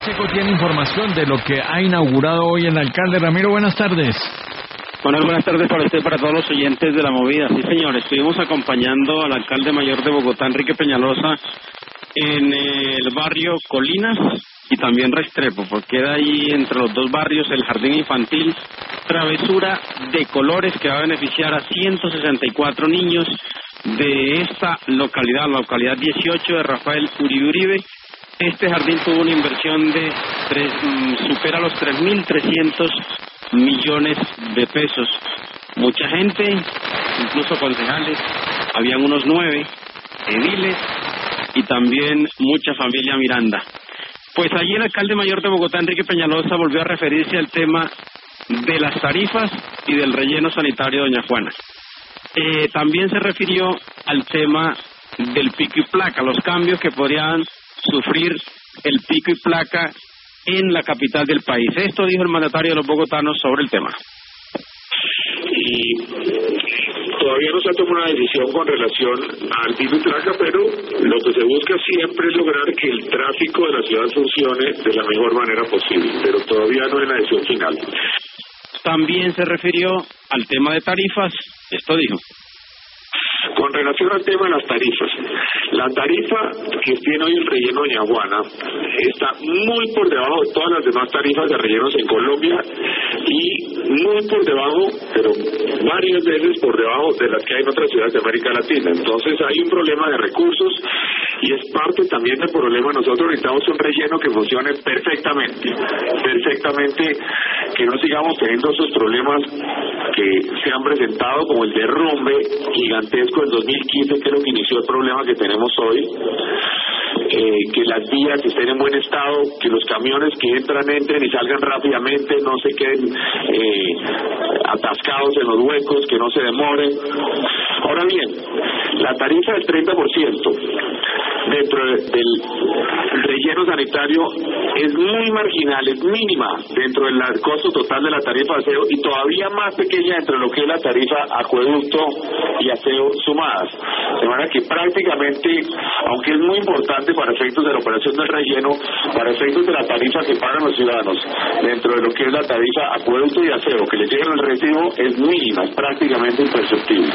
Checo tiene información de lo que ha inaugurado hoy el alcalde. Ramiro, buenas tardes. Bueno, buenas tardes para usted, para todos los oyentes de La Movida. Sí, señor, estuvimos acompañando al alcalde mayor de Bogotá, Enrique Peñalosa, en el barrio Colinas y también Restrepo, porque queda ahí entre los dos barrios el jardín infantil Travesura de Colores, que va a beneficiar a 164 niños de esta localidad, la localidad 18 de Rafael Uribe Uribe. Este jardín tuvo una inversión de supera los 3.300 millones de pesos. Mucha gente, incluso concejales, habían unos 9 ediles y también mucha familia Miranda. Pues allí el alcalde mayor de Bogotá, Enrique Peñalosa, volvió a referirse al tema de las tarifas y del relleno sanitario de Doña Juana. También se refirió al tema del pico y placa, los cambios que podrían sufrir el pico y placa en la capital del país. Esto dijo el mandatario de los bogotanos sobre el tema. Y todavía no se ha tomado una decisión con relación al pico y placa, pero lo que se busca siempre es lograr que el tráfico de la ciudad funcione de la mejor manera posible, pero todavía no es la decisión final. También se refirió al tema de tarifas. Esto dijo. Con relación al tema de las tarifas, la tarifa que tiene hoy el relleno Doña Juana está muy por debajo de todas las demás tarifas de rellenos en Colombia y muy por debajo, pero varias veces por debajo de las que hay en otras ciudades de América Latina. Entonces hay un problema de recursos y es parte también del problema. Nosotros necesitamos un relleno que funcione perfectamente, que no sigamos teniendo esos problemas que se han presentado, como el derrumbe gigantesco del 2015, que es lo que inició el problema que tenemos hoy. Que las vías estén en buen estado, que los camiones que entren y salgan rápidamente, no se queden atascados en los huecos, que no se demoren. Ahora bien, la tarifa del 30% dentro del relleno sanitario es muy marginal, es mínima dentro del costo total de la tarifa de aseo y todavía más pequeña entre lo que es la tarifa acueducto y aseo sumadas. De manera que prácticamente, aunque es muy importante para efectos de la operación del relleno, para efectos de la tarifa que pagan los ciudadanos, dentro de lo que es la tarifa acueducto y aseo, que le llega el recibo, es mínima, es prácticamente imperceptible.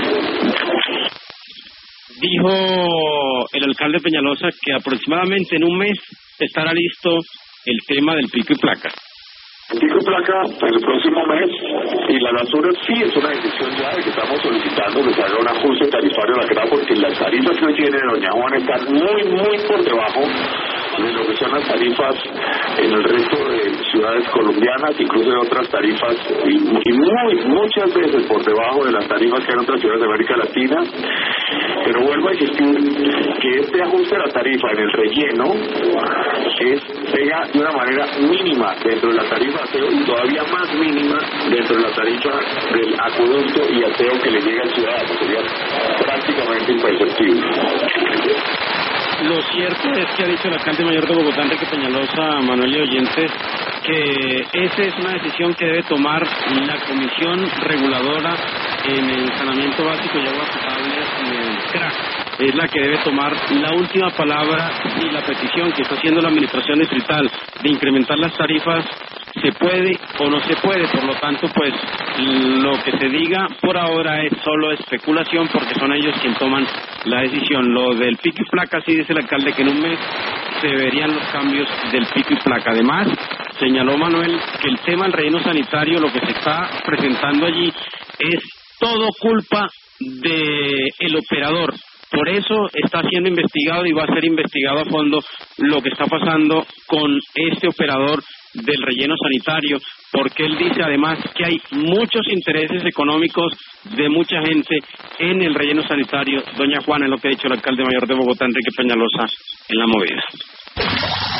Dijo el alcalde Peñalosa que aproximadamente en un mes estará listo el tema del pico y placa. El pico y placa en el próximo mes, y la basura sí es una decisión ya de que estamos solicitando que se haga un ajuste tarifario a la CRA, porque las tarifas que hoy tiene Doña Juana están muy por debajo de lo que son las tarifas en el resto de ciudades colombianas, incluso de otras tarifas, y muchas veces por debajo de las tarifas que hay en otras ciudades de América Latina. Pero vuelvo a insistir que este ajuste de la tarifa en el relleno pega de una manera mínima dentro de la tarifa de aseo y todavía más mínima dentro de la tarifa del acueducto y aseo que le llega al ciudadano. Sería prácticamente imperceptible. Lo cierto es que ha dicho el alcalde mayor de Bogotá, Enrique Peñalosa, Manuel y oyentes, que esa es una decisión que debe tomar la Comisión Reguladora en el Saneamiento Básico y Agua Potable del CRA. Es la que debe tomar la última palabra si la petición que está haciendo la Administración Distrital de incrementar las tarifas se puede o no se puede. Por lo tanto, pues lo que se diga por ahora es solo especulación, porque son ellos quienes toman la decisión. Lo del pico y placa, sí dice el alcalde que en un mes se verían los cambios del pico y placa. Además, señaló Manuel que el tema del relleno sanitario, lo que se está presentando allí, es todo culpa del operador. Por eso está siendo investigado y va a ser investigado a fondo lo que está pasando con este operador del relleno sanitario, porque él dice además que hay muchos intereses económicos de mucha gente en el relleno sanitario. Doña Juana, es lo que ha dicho el alcalde mayor de Bogotá, Enrique Peñalosa, en La Movida.